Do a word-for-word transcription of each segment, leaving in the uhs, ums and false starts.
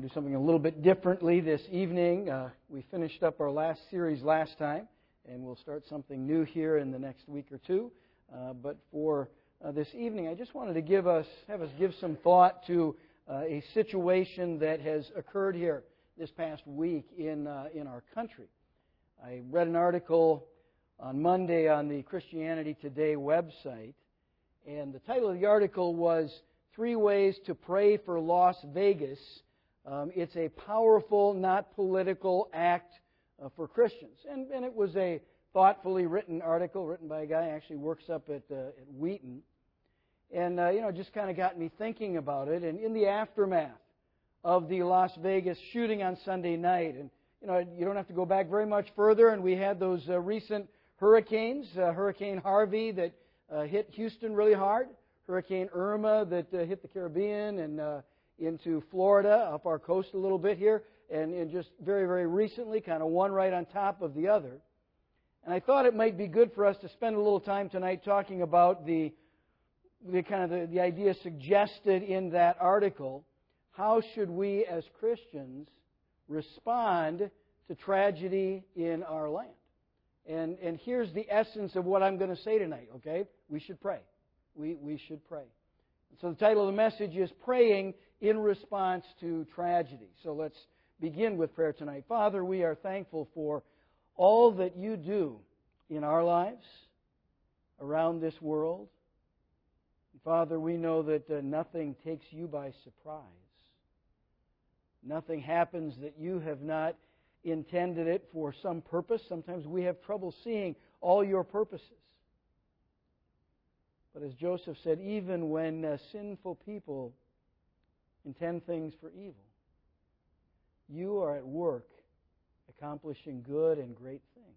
do something a little bit differently this evening. Uh, we finished up our last series last time, and we'll start something new here in the next week or two. Uh, but for uh, this evening, I just wanted to give us, have us give some thought to uh, a situation that has occurred here this past week in uh, in our country. I read an article on Monday on the Christianity Today website, and the title of the article was Three Ways to Pray for Las Vegas. Um, it's a powerful, not political act uh, for Christians. And, and it was a thoughtfully written article written by a guy who actually works up at, uh, at Wheaton. And, uh, you know, just kind of got me thinking about it. And in the aftermath of the Las Vegas shooting on Sunday night, and, you know, you don't have to go back very much further, and we had those uh, recent hurricanes, uh, Hurricane Harvey that uh, hit Houston really hard, Hurricane Irma that uh, hit the Caribbean and uh, into Florida, up our coast a little bit here, and, and just very, very recently, kind of one right on top of the other. And I thought it might be good for us to spend a little time tonight talking about the, the kind of the, the idea suggested in that article. How should we as Christians respond to tragedy in our land? And, and here's the essence of what I'm going to say tonight, okay? We should pray. We, we should pray. So the title of the message is Praying in Response to Tragedy. So let's begin with prayer tonight. Father, we are thankful for all that you do in our lives, around this world. Father, we know that uh, nothing takes you by surprise. Nothing happens that you have not intended it for some purpose. Sometimes we have trouble seeing all your purposes. But as Joseph said, even when uh, sinful people intend things for evil, you are at work accomplishing good and great things.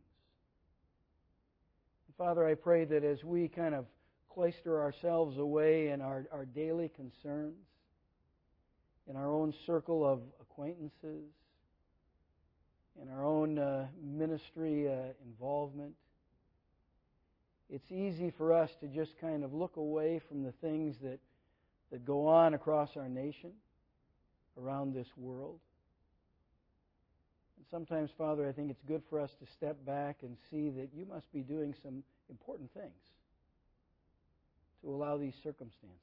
And Father, I pray that as we kind of cloister ourselves away in our, our daily concerns, in our own circle of acquaintances, in our own uh, ministry uh, involvement, it's easy for us to just kind of look away from the things that, that go on across our nation, around this world. And sometimes, Father, I think it's good for us to step back and see that you must be doing some important things to allow these circumstances.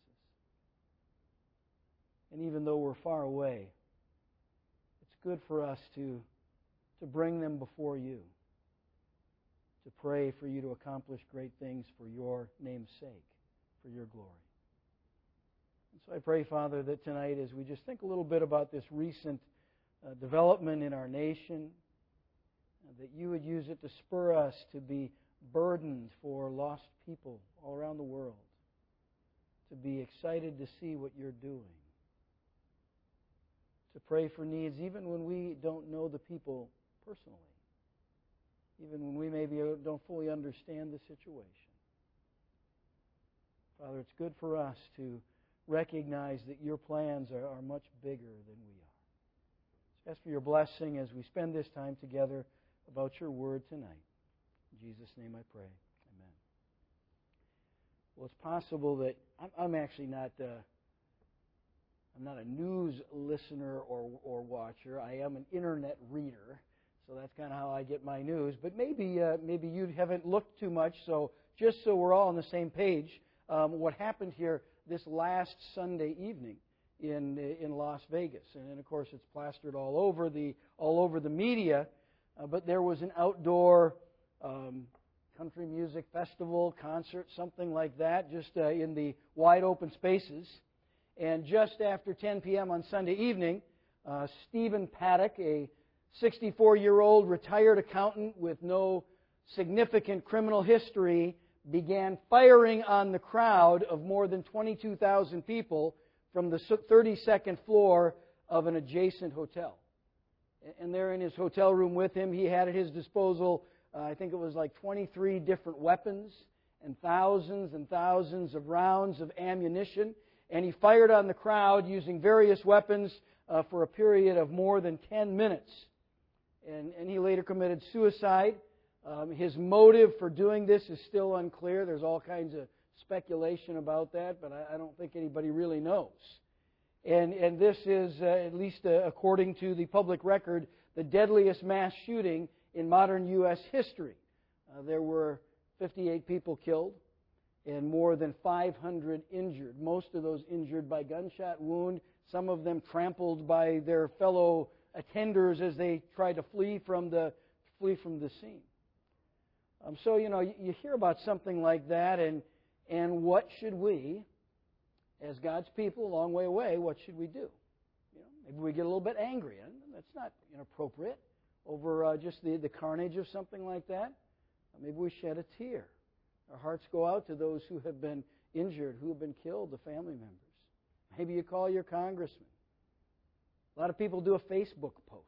And even though we're far away, it's good for us to, to bring them before you, to pray for you to accomplish great things for your name's sake, for your glory. And so I pray, Father, that tonight as we just think a little bit about this recent uh, development in our nation, uh, that you would use it to spur us to be burdened for lost people all around the world, to be excited to see what you're doing, to pray for needs even when we don't know the people personally, even when we maybe don't fully understand the situation. Father, it's good for us to recognize that your plans are, are much bigger than we are. So ask for your blessing as we spend this time together about your word tonight. In Jesus' name I pray. Amen. Well, it's possible that I'm, I'm actually not uh, I'm not a news listener or, or watcher. I am an internet reader. So that's kind of how I get my news. But maybe uh, maybe you haven't looked too much. So just so we're all on the same page, um, what happened here this last Sunday evening in in Las Vegas, and, and of course it's plastered all over the all over the media. Uh, but there was an outdoor um, country music festival, concert, something like that, just uh, in the wide open spaces. And just after ten p.m. on Sunday evening, uh, Stephen Paddock, a sixty-four-year-old retired accountant with no significant criminal history, began firing on the crowd of more than twenty-two thousand people from the thirty-second floor of an adjacent hotel. And there in his hotel room with him, he had at his disposal, uh, I think it was like twenty-three different weapons and thousands and thousands of rounds of ammunition. And he fired on the crowd using various weapons uh, for a period of more than ten minutes. And, and he later committed suicide. Um, his motive for doing this is still unclear. There's all kinds of speculation about that, but I, I don't think anybody really knows. And, and this is, uh, at least uh, according to the public record, the deadliest mass shooting in modern U S history. Uh, there were fifty-eight people killed and more than five hundred injured, most of those injured by gunshot wound, some of them trampled by their fellow attenders as they tried to flee from the, flee from the scene. Um, so, you know, you, you hear about something like that, and, and what should we, as God's people, a long way away, what should we do? You know, maybe we get a little bit angry, and that's not inappropriate, over uh, just the, the carnage of something like that. Maybe we shed a tear. Our hearts go out to those who have been injured, who have been killed, the family members. Maybe you call your congressman. A lot of people do a Facebook post.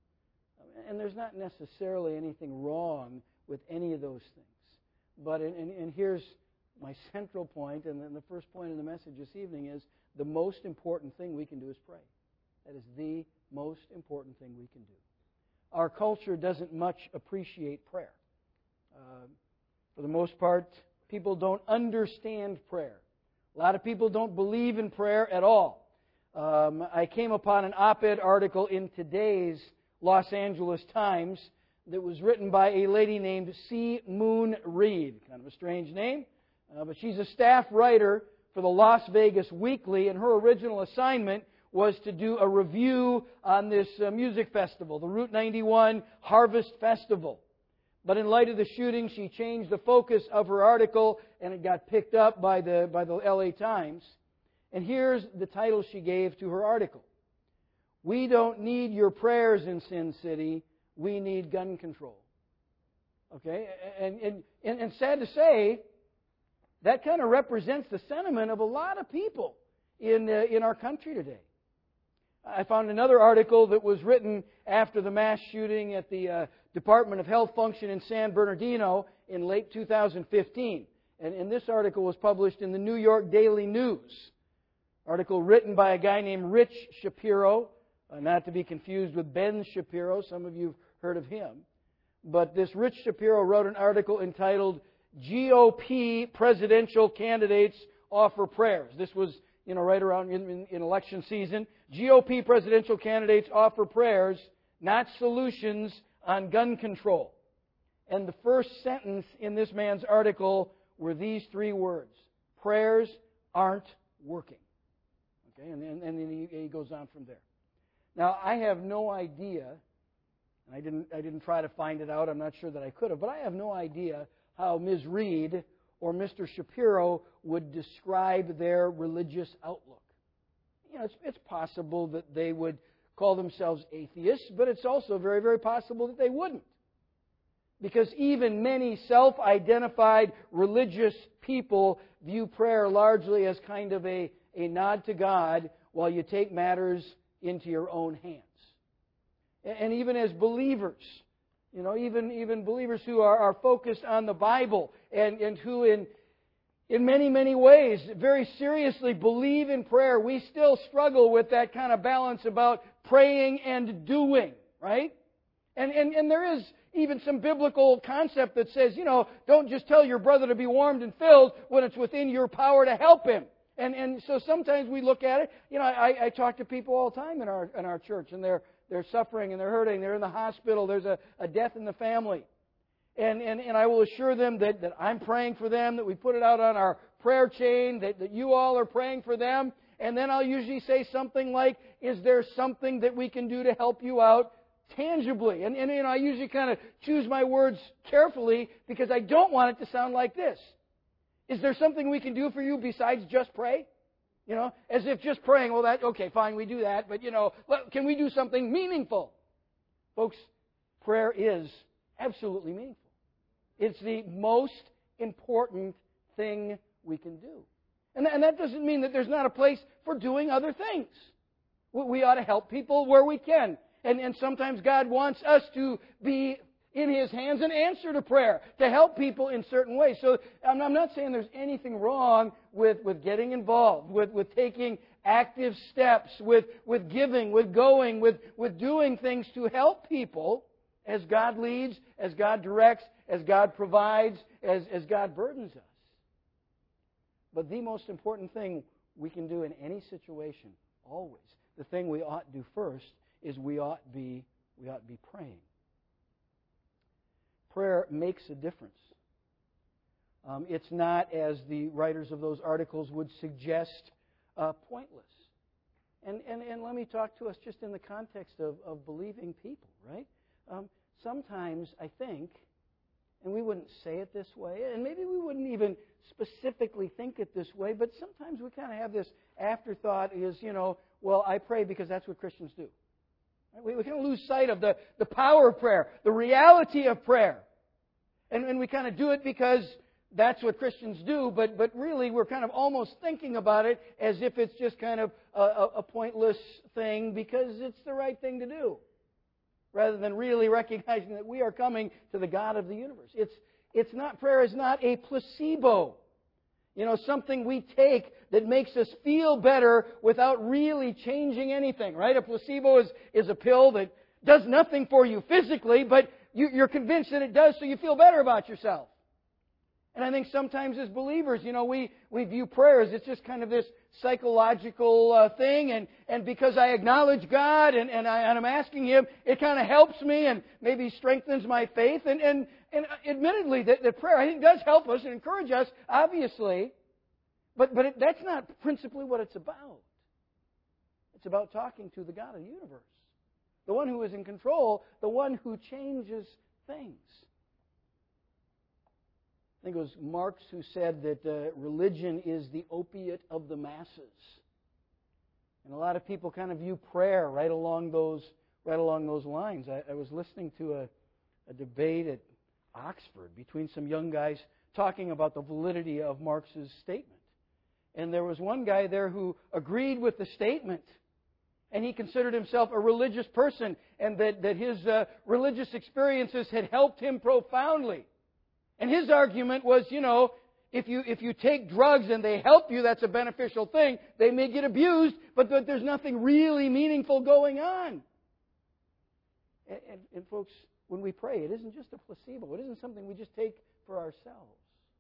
And there's not necessarily anything wrong with any of those things. But, and, and here's my central point, and then the first point of the message this evening is the most important thing we can do is pray. That is the most important thing we can do. Our culture doesn't much appreciate prayer. Uh, for the most part, people don't understand prayer. A lot of people don't believe in prayer at all. Um, I came upon an op-ed article in today's Los Angeles Times that was written by a lady named C. Moon Reed. Kind of a strange name, uh, but she's a staff writer for the Las Vegas Weekly, and her original assignment was to do a review on this uh, music festival, the Route ninety-one Harvest Festival. But in light of the shooting, she changed the focus of her article, and it got picked up by the, by the L A Times. And here's the title she gave to her article. We don't need your prayers in Sin City. We need gun control. Okay? And, and, and, and sad to say, that kind of represents the sentiment of a lot of people in, uh, in our country today. I found another article that was written after the mass shooting at the uh, Department of Health function in San Bernardino in late two thousand fifteen. And, and this article was published in the New York Daily News. Article written by a guy named Rich Shapiro, uh, not to be confused with Ben Shapiro. Some of you have heard of him. But this Rich Shapiro wrote an article entitled, G O P Presidential Candidates Offer Prayers. This was, you know, right around in, in, in election season. G O P presidential candidates offer prayers, not solutions, on gun control. And the first sentence in this man's article were these three words: prayers aren't working. Okay, and then, and then he, he goes on from there. Now, I have no idea, and I didn't, I didn't try to find it out, I'm not sure that I could have, but I have no idea how Miz Reed or Mister Shapiro would describe their religious outlook. You know, it's, it's possible that they would call themselves atheists, but it's also very, very possible that they wouldn't. Because even many self-identified religious people view prayer largely as kind of a, a nod to God while you take matters into your own hands. And, and even as believers, you know, even, even believers who are, are focused on the Bible and, and who in In many, many ways, very seriously believe in prayer, we still struggle with that kind of balance about praying and doing, right? And, and, and there is even some biblical concept that says, you know, don't just tell your brother to be warmed and filled when it's within your power to help him. And, and so sometimes we look at it, you know, I, I talk to people all the time in our, in our church, and they're, they're suffering and they're hurting, they're in the hospital, there's a, a death in the family. And, and, and I will assure them that, that I'm praying for them, that we put it out on our prayer chain, that, that you all are praying for them. And then I'll usually say something like, is there something that we can do to help you out tangibly? And, and you know, I usually kind of choose my words carefully because I don't want it to sound like this. Is there something we can do for you besides just pray? You know, as if just praying, well, that okay, fine, we do that. But, you know, can we do something meaningful? Folks, prayer is absolutely meaningful. It's the most important thing we can do. And that, and that doesn't mean that there's not a place for doing other things. We ought to help people where we can. And, and sometimes God wants us to be in His hands and answer to prayer, to help people in certain ways. So I'm, I'm not saying there's anything wrong with, with getting involved, with, with taking active steps, with, with giving, with going, with, with doing things to help people as God leads, as God directs, as God provides, as, as God burdens us. But the most important thing we can do in any situation always. The thing we ought to do first is we ought to be, we ought to be praying. Prayer makes a difference. Um, it's not, as the writers of those articles would suggest, uh, pointless. And, and and let me talk to us just in the context of, of believing people, right? Um, sometimes I think, and we wouldn't say it this way, and maybe we wouldn't even specifically think it this way, but sometimes we kind of have this afterthought is, you know, well, I pray because that's what Christians do. Right? We, we kind of lose sight of the, the power of prayer, the reality of prayer. And, and we kind of do it because that's what Christians do, but but really we're kind of almost thinking about it as if it's just kind of a, a pointless thing because it's the right thing to do, rather than really recognizing that we are coming to the God of the universe. It's it's not prayer is not a placebo, you know, something we take that makes us feel better without really changing anything, right? A placebo is is a pill that does nothing for you physically, but you, you're convinced that it does, so you feel better about yourself. And I think sometimes as believers, you know, we, we view prayer as it's just kind of this psychological uh, thing, and, and because I acknowledge God and, and, I, and I'm asking Him, it kind of helps me and maybe strengthens my faith. And, and, and admittedly, that, that prayer, I think, does help us and encourage us, obviously, but, but it, that's not principally what it's about. It's about talking to the God of the universe, the one who is in control, the one who changes things. I think it was Marx who said that uh, religion is the opiate of the masses. And a lot of people kind of view prayer right along those right along those lines. I, I was listening to a, a debate at Oxford between some young guys talking about the validity of Marx's statement. And there was one guy there who agreed with the statement. And he considered himself a religious person, and that, that his uh, religious experiences had helped him profoundly. And his argument was, you know, if you if you take drugs and they help you, that's a beneficial thing. They may get abused, but, but there's nothing really meaningful going on. And, and, and folks, when we pray, it isn't just a placebo. It isn't something we just take for ourselves.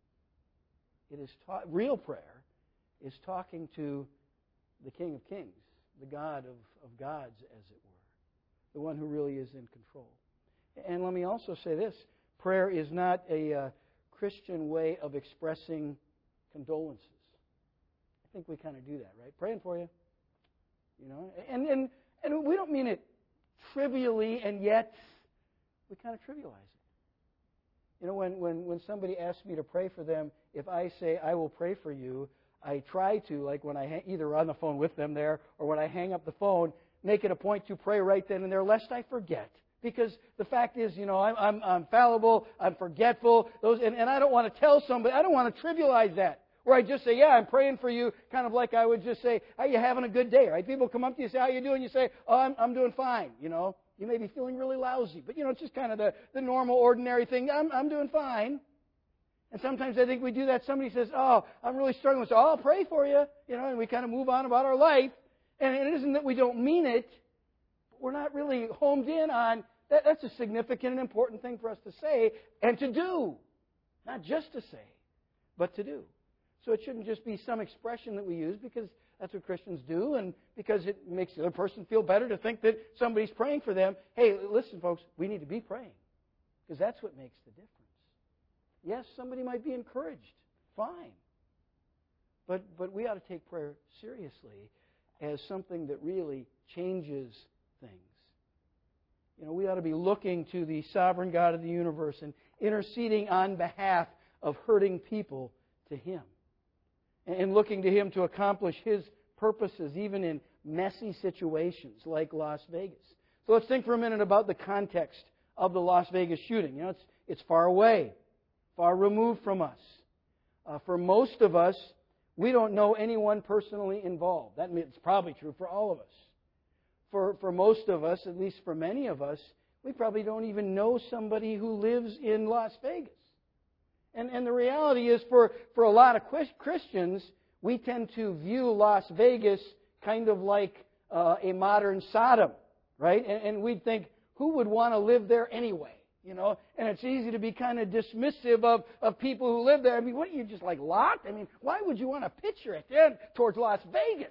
It is ta- real prayer is talking to the King of Kings, the God of, of gods, as it were, the one who really is in control. And let me also say this. Prayer is not a uh, Christian way of expressing condolences. I think we kind of do that, right? Praying for you, you know, and and and we don't mean it trivially, and yet we kind of trivialize it. You know, when when when somebody asks me to pray for them, if I say I will pray for you, I try to, like when I ha- either on the phone with them there or when I hang up the phone, make it a point to pray right then and there, lest I forget. Because the fact is, you know, I'm, I'm, I'm fallible, I'm forgetful, those, and, and I don't want to tell somebody, I don't want to trivialize that. Where I just say, yeah, I'm praying for you, kind of like I would just say, are you having a good day, right? People come up to you and say, how you doing? You say, oh, I'm, I'm doing fine, you know. You may be feeling really lousy, but, you know, it's just kind of the, the normal, ordinary thing. I'm, I'm doing fine. And sometimes I think we do that. Somebody says, oh, I'm really struggling. So, oh, I'll pray for you, you know, and we kind of move on about our life. And it isn't that we don't mean it, but we're not really homed in on that. That's a significant and important thing for us to say and to do. Not just to say, but to do. So it shouldn't just be some expression that we use because that's what Christians do and because it makes the other person feel better to think that somebody's praying for them. Hey, listen, folks, we need to be praying because that's what makes the difference. Yes, somebody might be encouraged. Fine. But but we ought to take prayer seriously as something that really changes things. You know, we ought to be looking to the sovereign God of the universe and interceding on behalf of hurting people to Him. And looking to Him to accomplish His purposes, even in messy situations like Las Vegas. So let's think for a minute about the context of the Las Vegas shooting. You know, it's it's far away, far removed from us. Uh, for most of us, we don't know anyone personally involved. That means it's probably true for all of us. For for most of us, at least for many of us, we probably don't even know somebody who lives in Las Vegas. And, and the reality is, for, for a lot of Christians, we tend to view Las Vegas kind of like uh, a modern Sodom, right? And, and we'd think, who would want to live there anyway? You know, and it's easy to be kind of dismissive of, of people who live there. I mean, what are you, just like locked? I mean, why would you want to pitch your head towards Las Vegas?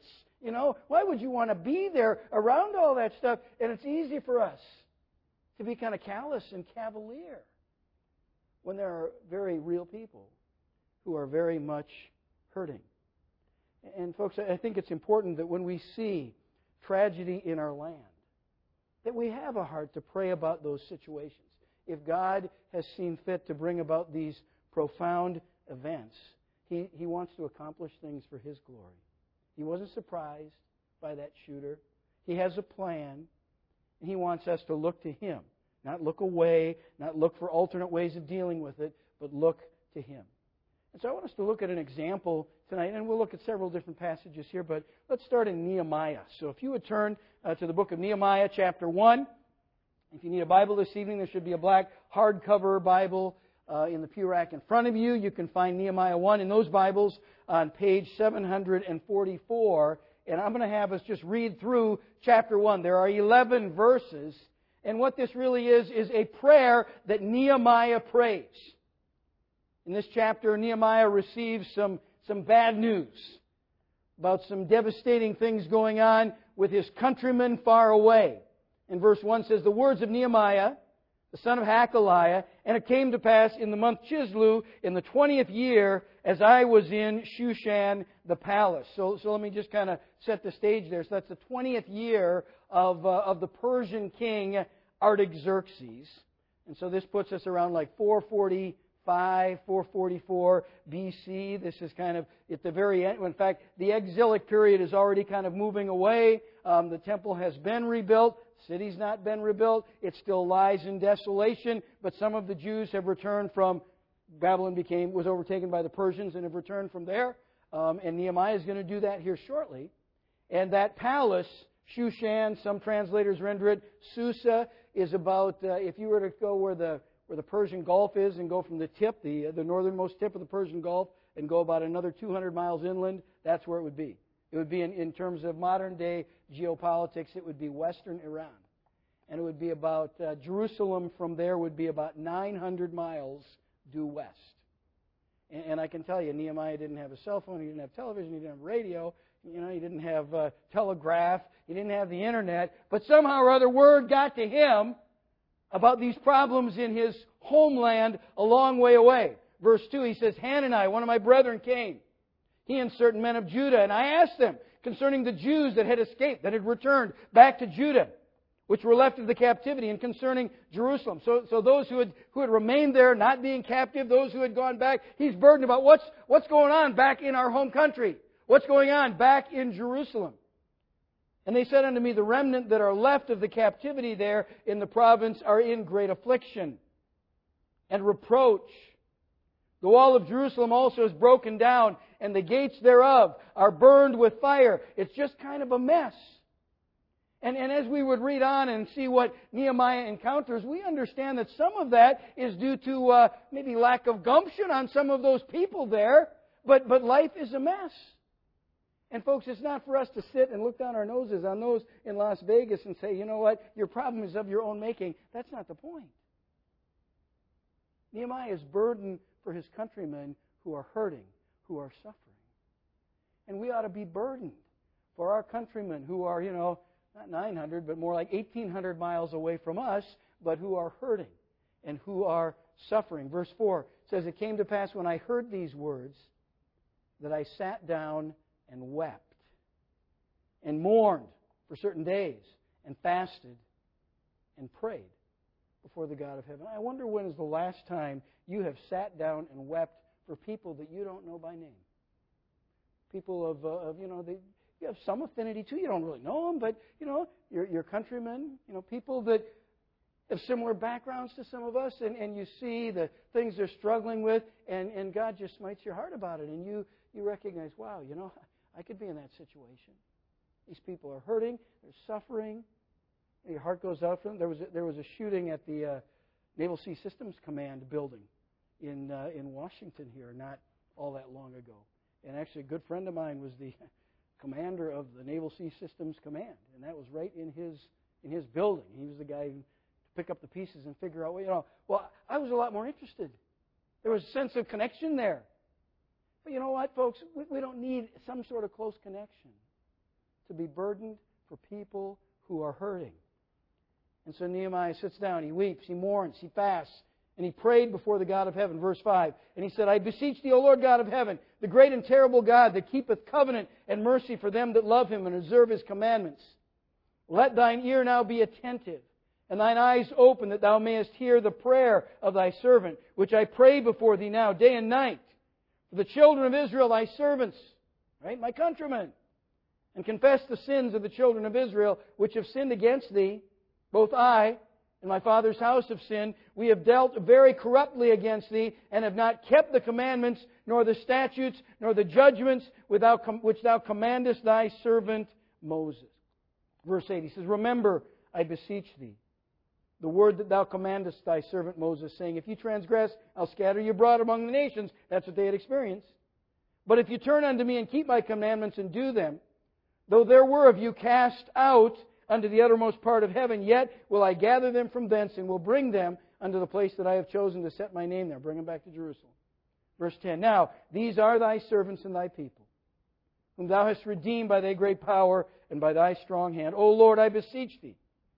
You know, why would you want to be there around all that stuff? And it's easy for us to be kind of callous and cavalier when there are very real people who are very much hurting. And folks, I think it's important that when we see tragedy in our land, that we have a heart to pray about those situations. If God has seen fit to bring about these profound events, He, he wants to accomplish things for His glory. He wasn't surprised by that shooter. He has a plan, and He wants us to look to Him. Not look away, not look for alternate ways of dealing with it, but look to Him. And so I want us to look at an example tonight, and we'll look at several different passages here, but let's start in Nehemiah. So if you would turn uh, to the book of Nehemiah, chapter one. If you need a Bible this evening, there should be a black hardcover Bible uh, in the pew rack in front of you. You can find Nehemiah one in those Bibles on page seven forty-four. And I'm going to have us just read through chapter one. There are eleven verses. And what this really is, is a prayer that Nehemiah prays. In this chapter, Nehemiah receives some, some bad news about some devastating things going on with his countrymen far away. And verse one says, the words of Nehemiah, the son of Hakaliah, and it came to pass in the month Chislew, in the twentieth year, as I was in Shushan the palace. So, so let me just kind of set the stage there. So that's the twentieth year of, uh, of the Persian king Artaxerxes. And so this puts us around like four forty-five, four forty-four B C. This is kind of at the very end. In fact, the exilic period is already kind of moving away. Um, the temple has been rebuilt. The city's not been rebuilt. It still lies in desolation. But some of the Jews have returned from Babylon became was overtaken by the Persians and have returned from there. Um, and Nehemiah is going to do that here shortly. And that palace, Shushan, some translators render it Susa, is about, uh, if you were to go where the where the Persian Gulf is and go from the tip, the the northernmost tip of the Persian Gulf, and go about another two hundred miles inland, that's where it would be. It would be, in, in terms of modern-day geopolitics, it would be western Iran. And it would be about, uh, Jerusalem from there would be about nine hundred miles due west. And, and I can tell you, Nehemiah didn't have a cell phone, he didn't have television, he didn't have radio, you know, he didn't have uh, telegraph, he didn't have the internet, but somehow or other word got to him about these problems in his homeland a long way away. Verse two, he says, Hanani, one of my brethren, came, he and certain men of Judah, and I asked them concerning the Jews that had escaped, that had returned back to Judah, which were left of the captivity, and concerning Jerusalem. So, so those who had who had remained there, not being captive, those who had gone back, he's burdened about what's what's going on back in our home country. What's going on back in Jerusalem? And they said unto me, the remnant that are left of the captivity there in the province are in great affliction and reproach. The wall of Jerusalem also is broken down, and the gates thereof are burned with fire. It's just kind of a mess. And, and as we would read on and see what Nehemiah encounters, we understand that some of that is due to uh, maybe lack of gumption on some of those people there, but, but life is a mess. And folks, it's not for us to sit and look down our noses on those in Las Vegas and say, you know what, your problem is of your own making. That's not the point. Nehemiah is burdened for his countrymen who are hurting, who are suffering. And we ought to be burdened for our countrymen who are, you know, not nine hundred, but more like eighteen hundred miles away from us, but who are hurting and who are suffering. Verse four says, it came to pass when I heard these words that I sat down and wept and mourned for certain days and fasted and prayed before the God of heaven. I wonder when is the last time you have sat down and wept for people that you don't know by name. People of, uh, of you know, they, you have some affinity to. You don't really know them, but, you know, your, your countrymen, you know, people that have similar backgrounds to some of us, and, and you see the things they're struggling with, and, and God just smites your heart about it, and you, you recognize, wow, you know, I could be in that situation. These people are hurting, they're suffering, your heart goes out for them. There was a, there was a shooting at the uh, Naval Sea Systems Command building in uh, in Washington here not all that long ago. And actually a good friend of mine was the commander of the Naval Sea Systems Command, and that was right in his in his building. He was the guy who pick up the pieces and figure out, well, you know, well, I was a lot more interested. There was a sense of connection there. But you know what, folks? We, we don't need some sort of close connection. to be burdened for people who are hurting. And so Nehemiah sits down, he weeps, he mourns, he fasts, and he prayed before the God of heaven. Verse five, and he said, I beseech thee, O Lord God of heaven, the great and terrible God that keepeth covenant and mercy for them that love Him and observe His commandments. Let thine ear now be attentive, and thine eyes open, that thou mayest hear the prayer of thy servant, which I pray before thee now, day and night, for the children of Israel, thy servants, right, my countrymen, and confess the sins of the children of Israel, which have sinned against thee. Both I and my father's house have sinned. We have dealt very corruptly against thee, and have not kept the commandments, nor the statutes, nor the judgments which thou commandest thy servant Moses. Verse eight, he says, Remember, I beseech thee, the word that thou commandest thy servant Moses, saying, If you transgress, I'll scatter you abroad among the nations. That's what they had experienced. But if you turn unto me and keep my commandments and do them, though there were of you cast out unto the uttermost part of heaven, yet will I gather them from thence, and will bring them unto the place that I have chosen to set my name there. Bring them back to Jerusalem. Verse ten, Now these are thy servants and thy people, whom thou hast redeemed by thy great power and by thy strong hand. O Lord, I beseech thee,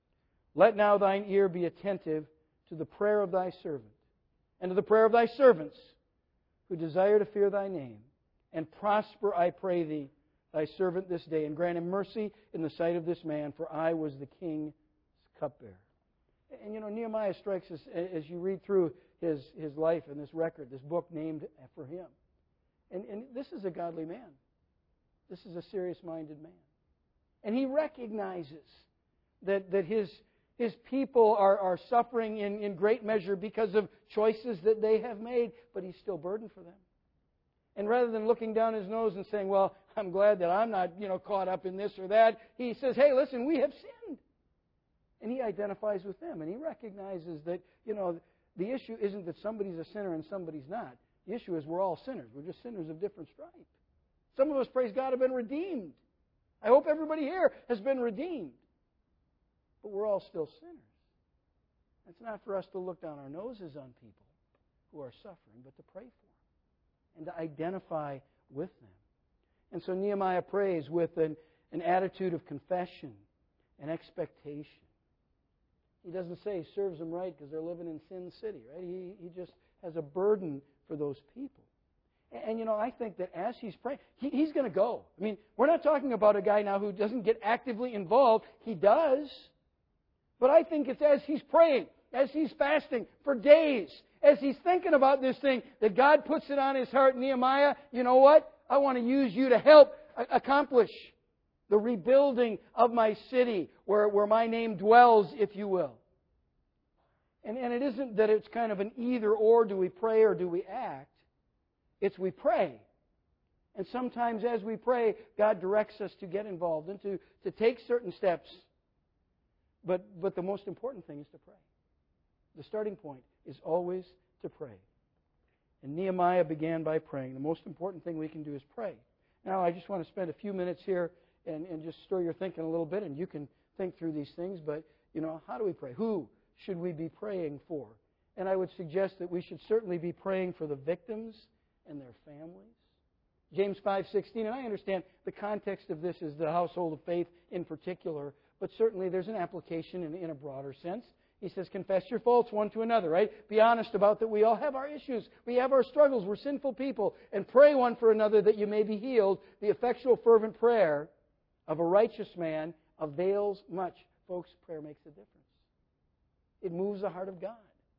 let now thine ear be attentive to the prayer of thy servant, and to the prayer of thy servants, who desire to fear thy name, and prosper, I pray thee, thy servant this day, and grant him mercy in the sight of this man, for I was the king's cupbearer. And you know, Nehemiah strikes us as you read through his, his life and this record, this book named for him. And, and this is a godly man. This is a serious-minded man. And he recognizes that, that his, his people are, are suffering in, in great measure because of choices that they have made, but he's still burdened for them. And rather than looking down his nose and saying, well, I'm glad that I'm not, you know, caught up in this or that, he says, hey, listen, we have sinned. And he identifies with them. And he recognizes that, you know, the issue isn't that somebody's a sinner and somebody's not. The issue is we're all sinners. We're just sinners of different stripe. Some of us, praise God, have been redeemed. I hope everybody here has been redeemed. But we're all still sinners. It's not for us to look down our noses on people who are suffering, but to pray for them and to identify with them. And so Nehemiah prays with an, an attitude of confession and expectation. He doesn't say he serves them right because they're living in Sin City, right? He, he just has a burden for those people. And, and you know, I think that as he's praying, he, he's going to go. I mean, we're not talking about a guy now who doesn't get actively involved. He does. But I think it's as he's praying, as he's fasting for days, as he's thinking about this thing, that God puts it on his heart. Nehemiah, you know what? I want to use you to help accomplish the rebuilding of my city, where, where my name dwells, if you will. And, and it isn't that it's kind of an either or, do we pray or do we act? It's we pray. And sometimes as we pray, God directs us to get involved and to, to take certain steps. But, but the most important thing is to pray. The starting point is always to pray. And Nehemiah began by praying. The most important thing we can do is pray. Now, I just want to spend a few minutes here and, and just stir your thinking a little bit, and you can think through these things. But, you know, how do we pray? Who should we be praying for? And I would suggest that we should certainly be praying for the victims and their families. James five sixteen, and I understand the context of this is the household of faith in particular, but certainly there's an application in, in a broader sense. He says, confess your faults one to another, right? Be honest about that we all have our issues. We have our struggles. We're sinful people. And pray one for another that you may be healed. The effectual fervent prayer of a righteous man avails much. Folks, prayer makes a difference. It moves the heart of God.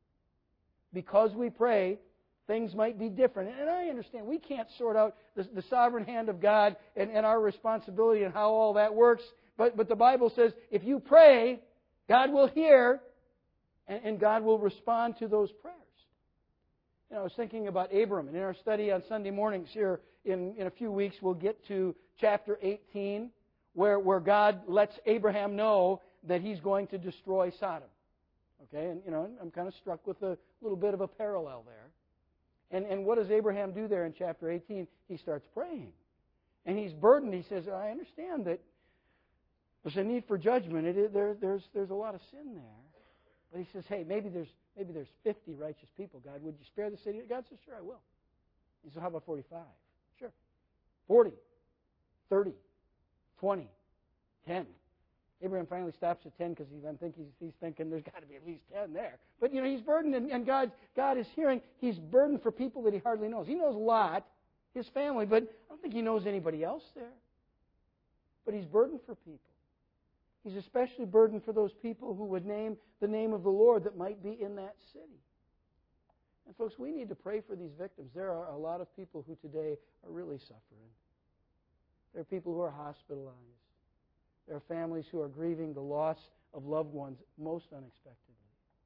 Because we pray, things might be different. And I understand we can't sort out the, the sovereign hand of God and, and our responsibility and how all that works. But, but the Bible says if you pray, God will hear and, and God will respond to those prayers. You know, I was thinking about Abram, and in our study on Sunday mornings here in, in a few weeks, we'll get to chapter eighteen, where, where God lets Abraham know that he's going to destroy Sodom. Okay, and you know, I'm kind of struck with a little bit of a parallel there. And, and what does Abraham do there in chapter eighteen? He starts praying. And he's burdened. He says, I understand that there's a need for judgment. It, there, there's, there's a lot of sin there. But he says, hey, maybe there's, maybe there's fifty righteous people. God, would you spare the city? God says, sure, I will. He says, how about forty-five? Sure. forty, thirty, twenty. ten. Abraham finally stops at ten because he, I think he's, he's thinking there's got to be at least ten there. But, you know, he's burdened, and, and God, God is hearing. He's burdened for people that he hardly knows. He knows Lot, his family, but I don't think he knows anybody else there. But he's burdened for people. He's especially burdened for those people who would name the name of the Lord that might be in that city. And folks, we need to pray for these victims. There are a lot of people who today are really suffering. There are people who are hospitalized. There are families who are grieving the loss of loved ones most unexpectedly.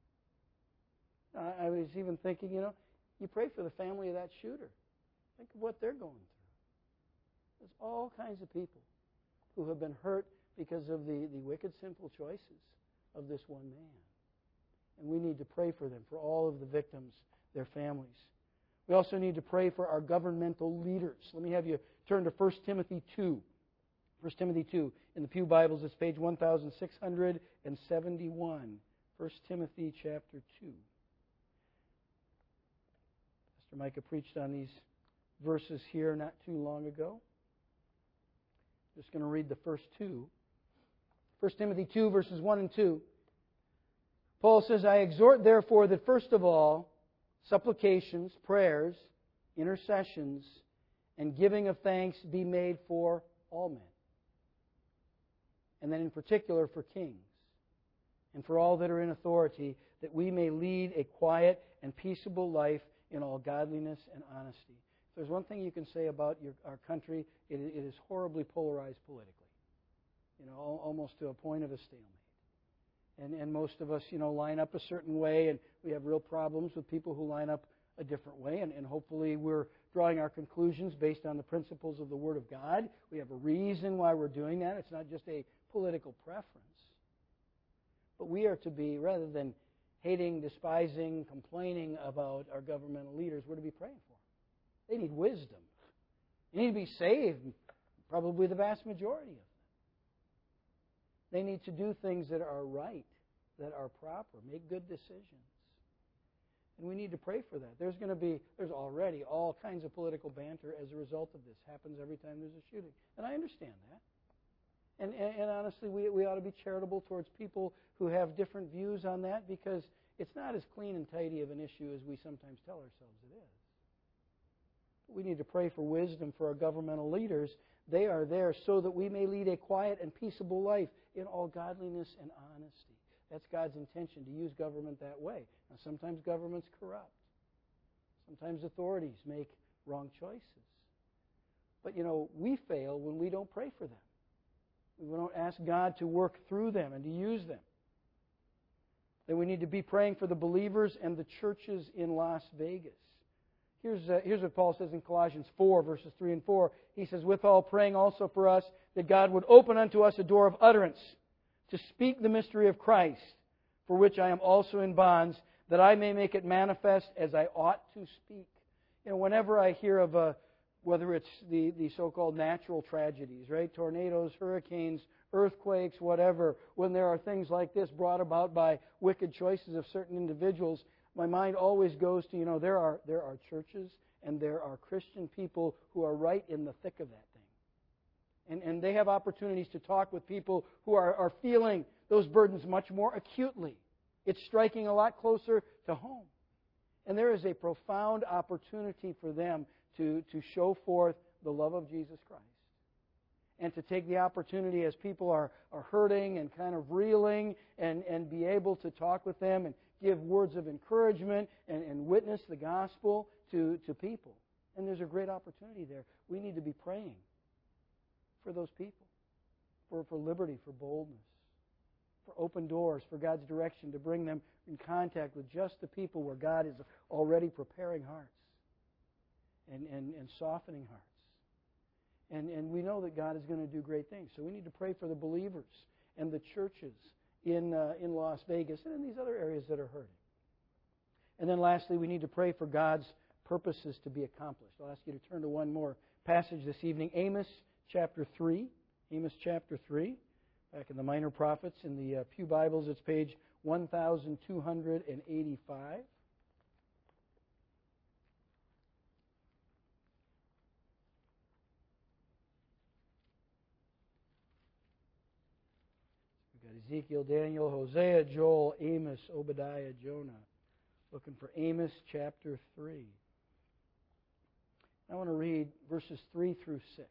I was even thinking, you know, you pray for the family of that shooter. Think of what they're going through. There's all kinds of people who have been hurt because of the, the wicked, sinful choices of this one man. And we need to pray for them, for all of the victims, their families. We also need to pray for our governmental leaders. Let me have you turn to First Timothy two. First Timothy two. In the Pew Bibles, it's page one thousand six hundred seventy-one. First Timothy chapter two. Pastor Micah preached on these verses here not too long ago. Just going to read the first two. First Timothy two, verses one and two. Paul says, I exhort therefore that first of all, supplications, prayers, intercessions, and giving of thanks be made for all men. And then in particular for kings, and for all that are in authority, that we may lead a quiet and peaceable life in all godliness and honesty. If there's one thing you can say about your, our country, it, it is horribly polarized politically. You know, almost to a point of a stalemate. And, and most of us, you know, line up a certain way, and we have real problems with people who line up a different way. And, and hopefully we're drawing our conclusions based on the principles of the Word of God. We have a reason why we're doing that. It's not just a political preference. But we are to be, rather than hating, despising, complaining about our governmental leaders, we're to be praying for them. They need wisdom. They need to be saved, probably the vast majority of them. They need to do things that are right, that are proper, make good decisions. And we need to pray for that. There's going to be, there's already all kinds of political banter as a result of this. Happens every time there's a shooting. And I understand that. And, and, and honestly, we, we ought to be charitable towards people who have different views on that, because it's not as clean and tidy of an issue as we sometimes tell ourselves it is. But we need to pray for wisdom for our governmental leaders. They are there so that we may lead a quiet and peaceable life in all godliness and honesty. That's God's intention, to use government that way. Now, sometimes government's corrupt. Sometimes authorities make wrong choices. But, you know, we fail when we don't pray for them. We don't ask God to work through them and to use them. Then we need to be praying for the believers and the churches in Las Vegas. Here's, uh, here's what Paul says in Colossians four, verses three and four. He says, withal praying also for us that God would open unto us a door of utterance to speak the mystery of Christ, for which I am also in bonds, that I may make it manifest as I ought to speak. You know, whenever I hear of a, whether it's the, the so-called natural tragedies, right? Tornadoes, hurricanes, earthquakes, whatever, when there are things like this brought about by wicked choices of certain individuals, my mind always goes to, you know, there are there are churches and there are Christian people who are right in the thick of that thing. And, and they have opportunities to talk with people who are, are feeling those burdens much more acutely. It's striking a lot closer to home. And there is a profound opportunity for them to, to show forth the love of Jesus Christ. And to take the opportunity as people are, are hurting and kind of reeling, and, and be able to talk with them and give words of encouragement and, and witness the gospel to, to people. And there's a great opportunity there. We need to be praying for those people, for, for liberty, for boldness, for open doors, for God's direction, to bring them in contact with just the people where God is already preparing hearts and, and, and softening hearts. And, and we know that God is going to do great things. So we need to pray for the believers and the churches in, uh, in Las Vegas and in these other areas that are hurting. And then lastly, we need to pray for God's purposes to be accomplished. I'll ask you to turn to one more passage this evening. Amos chapter three. Amos chapter three. Back in the Minor Prophets in the uh, Pew Bibles, it's page one thousand two hundred eighty-five. Ezekiel, Daniel, Hosea, Joel, Amos, Obadiah, Jonah. Looking for Amos chapter three. I want to read verses three through six.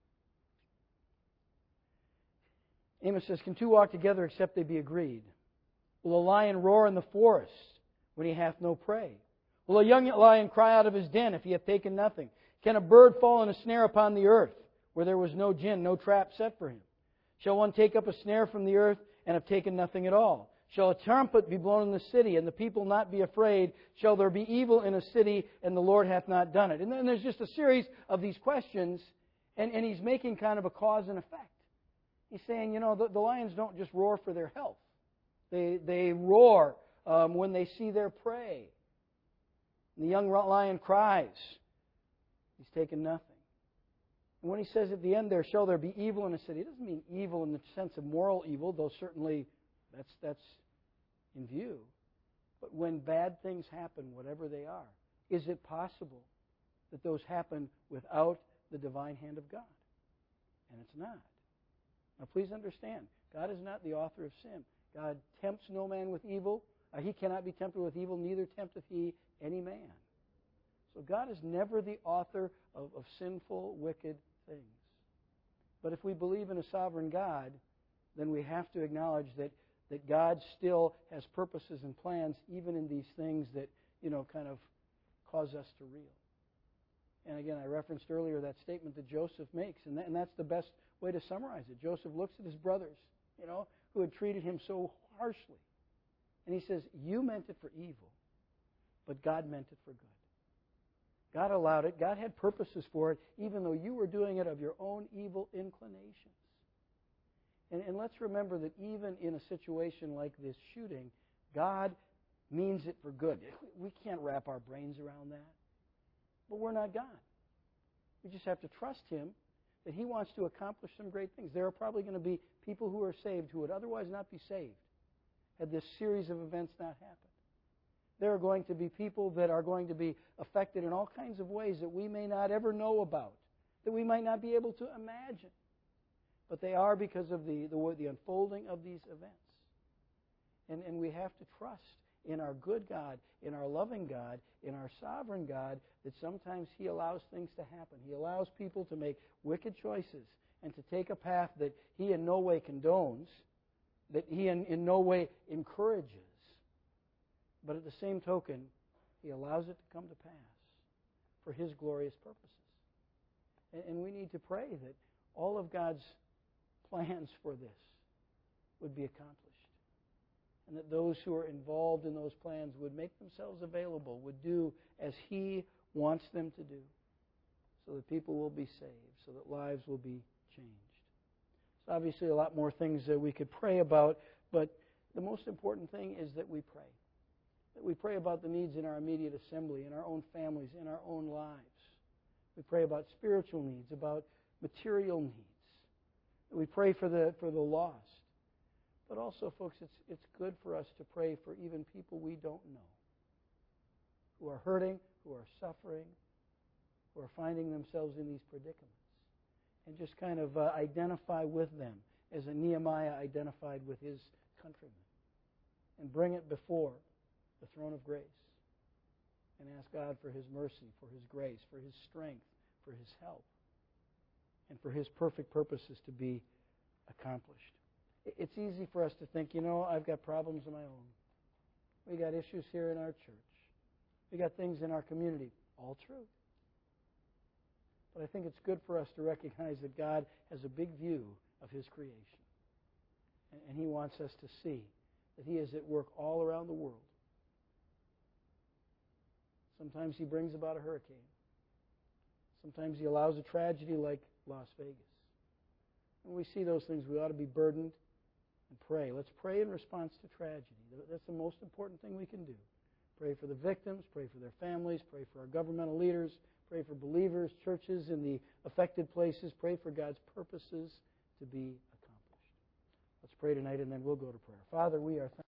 Amos says, "Can two walk together except they be agreed? Will a lion roar in the forest when he hath no prey? Will a young lion cry out of his den if he hath taken nothing? Can a bird fall in a snare upon the earth where there was no gin, no trap set for him? Shall one take up a snare from the earth and have taken nothing at all? Shall a trumpet be blown in the city and the people not be afraid? Shall there be evil in a city and the Lord hath not done it?" And then there's just a series of these questions, and, and he's making kind of a cause and effect. He's saying, you know, the, the lions don't just roar for their health. They, they roar um, when they see their prey. And the young lion cries. He's taken nothing. And when he says at the end there, "Shall there be evil in a city?" it doesn't mean evil in the sense of moral evil, though certainly that's, that's in view. But when bad things happen, whatever they are, is it possible that those happen without the divine hand of God? And it's not. Now please understand, God is not the author of sin. God tempts no man with evil. Uh, he cannot be tempted with evil, neither tempteth he any man. So God is never the author of, of sinful, wicked things. But if we believe in a sovereign God, then we have to acknowledge that, that God still has purposes and plans even in these things that, you know, kind of cause us to reel. And again, I referenced earlier that statement that Joseph makes, and, that, and that's the best way to summarize it. Joseph looks at his brothers, you know, who had treated him so harshly. And he says, "You meant it for evil, but God meant it for good. God allowed it. God had purposes for it, even though you were doing it of your own evil inclinations." And, and let's remember that even in a situation like this shooting, God means it for good. We can't wrap our brains around that. But we're not God. We just have to trust Him that He wants to accomplish some great things. There are probably going to be people who are saved who would otherwise not be saved had this series of events not happened. There are going to be people that are going to be affected in all kinds of ways that we may not ever know about, that we might not be able to imagine. But they are because of the, the, the unfolding of these events. And, and we have to trust in our good God, in our loving God, in our sovereign God, that sometimes He allows things to happen. He allows people to make wicked choices and to take a path that He in no way condones, that He in, in no way encourages. But at the same token, He allows it to come to pass for His glorious purposes. And, and we need to pray that all of God's plans for this would be accomplished. And that those who are involved in those plans would make themselves available, would do as He wants them to do, so that people will be saved, so that lives will be changed. There's obviously a lot more things that we could pray about, but the most important thing is that we pray. That we pray about the needs in our immediate assembly, in our own families, in our own lives. We pray about spiritual needs, about material needs. That we pray for the for the lost. But also, folks, it's it's good for us to pray for even people we don't know, who are hurting, who are suffering, who are finding themselves in these predicaments, and just kind of uh, identify with them as a Nehemiah identified with his countrymen, and bring it before the throne of grace, and ask God for His mercy, for His grace, for His strength, for His help, and for His perfect purposes to be accomplished. It's easy for us to think, you know, I've got problems of my own. We got issues here in our church. We got things in our community. All true. But I think it's good for us to recognize that God has a big view of His creation. And He wants us to see that He is at work all around the world. Sometimes He brings about a hurricane. Sometimes He allows a tragedy like Las Vegas. When we see those things, we ought to be burdened and pray. Let's pray in response to tragedy. That's the most important thing we can do. Pray for the victims, pray for their families, pray for our governmental leaders, pray for believers, churches in the affected places, pray for God's purposes to be accomplished. Let's pray tonight, and then we'll go to prayer. Father, we are thankful.